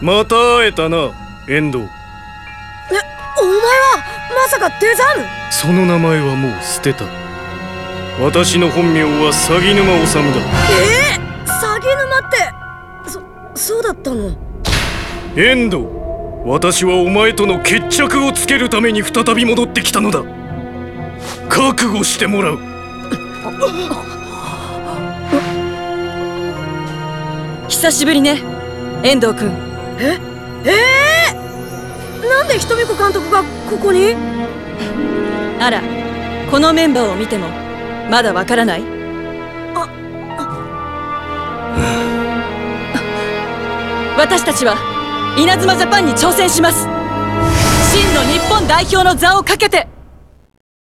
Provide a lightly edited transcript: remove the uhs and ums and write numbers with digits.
また会えたな、遠藤。 お前はまさかデザン？ その名前はもう捨てた。私の本名は鷺沼治だ。 鷺沼ってそうだったの？ 遠藤、私はお前との決着をつけるために再び戻ってきたのだ。覚悟してもらう。 久しぶりね、遠藤君。 なんで瞳子監督がここに？ あら、このメンバーを見てもまだわからない？私たちは稲妻ジャパンに挑戦します。真の日本代表の座をかけて。